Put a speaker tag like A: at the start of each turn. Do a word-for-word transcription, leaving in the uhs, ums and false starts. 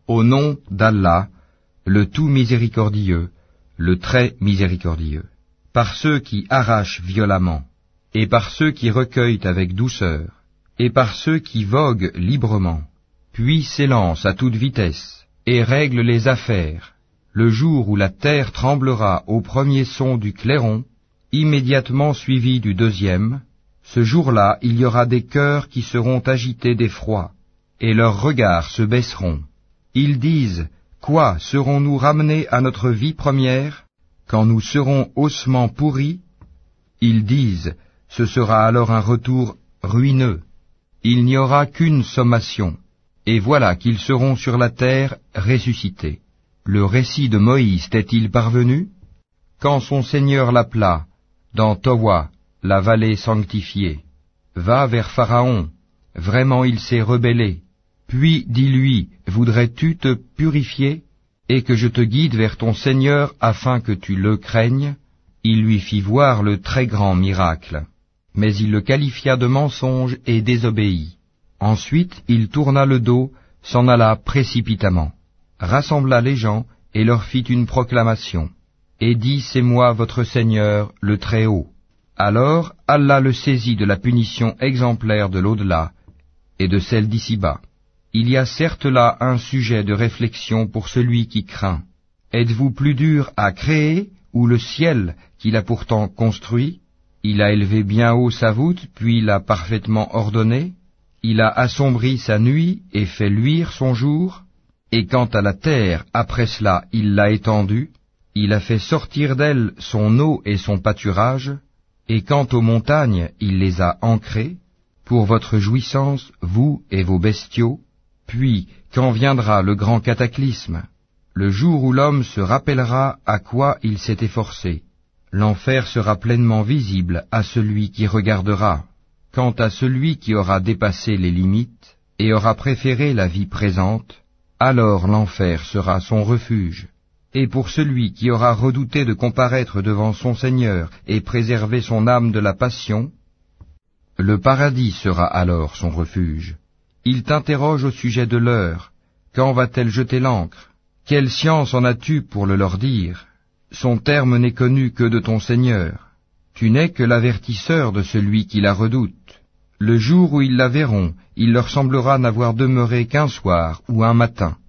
A: Au nom d'Allah, le tout miséricordieux, le très miséricordieux. Par ceux qui arrachent violemment, et par ceux qui recueillent avec douceur, et par ceux qui voguent librement, puis s'élancent à toute vitesse, et règlent les affaires, le jour où la terre tremblera au premier son du clairon, immédiatement suivi du deuxième, ce jour-là il y aura des cœurs qui seront agités d'effroi, et leurs regards se baisseront. Ils disent, quoi, serons-nous ramenés à notre vie première, quand nous serons ossements pourris? Ils disent, ce sera alors un retour ruineux. Il n'y aura qu'une sommation, et voilà qu'ils seront sur la terre ressuscités. Le récit de Moïse t'est-il parvenu? Quand son Seigneur l'appela, dans Towa, la vallée sanctifiée, va vers Pharaon, vraiment il s'est rebellé. Puis dis-lui, voudrais-tu te purifier, et que je te guide vers ton Seigneur afin que tu le craignes? Il lui fit voir le très grand miracle, mais il le qualifia de mensonge et désobéit. Ensuite il tourna le dos, s'en alla précipitamment, rassembla les gens et leur fit une proclamation, et dit, c'est moi votre Seigneur, le Très-Haut. Alors Allah le saisit de la punition exemplaire de l'au-delà et de celle d'ici-bas. Il y a certes là un sujet de réflexion pour celui qui craint. Êtes-vous plus dur à créer ou le ciel qu'il a pourtant construit? Il a élevé bien haut sa voûte, puis l'a parfaitement ordonnée. Il a assombri sa nuit et fait luire son jour. Et quant à la terre, après cela, il l'a étendue. Il a fait sortir d'elle son eau et son pâturage. Et quant aux montagnes, il les a ancrées, pour votre jouissance, vous et vos bestiaux. Puis, quand viendra le grand cataclysme, le jour où l'homme se rappellera à quoi il s'est efforcé, l'enfer sera pleinement visible à celui qui regardera. Quant à celui qui aura dépassé les limites et aura préféré la vie présente, alors l'enfer sera son refuge. Et pour celui qui aura redouté de comparaître devant son Seigneur et préserver son âme de la passion, le paradis sera alors son refuge. Il t'interroge au sujet de l'heure. Quand va-t-elle jeter l'ancre? Quelle science en as-tu pour le leur dire? Son terme n'est connu que de ton Seigneur. Tu n'es que l'avertisseur de celui qui la redoute. Le jour où ils la verront, il leur semblera n'avoir demeuré qu'un soir ou un matin.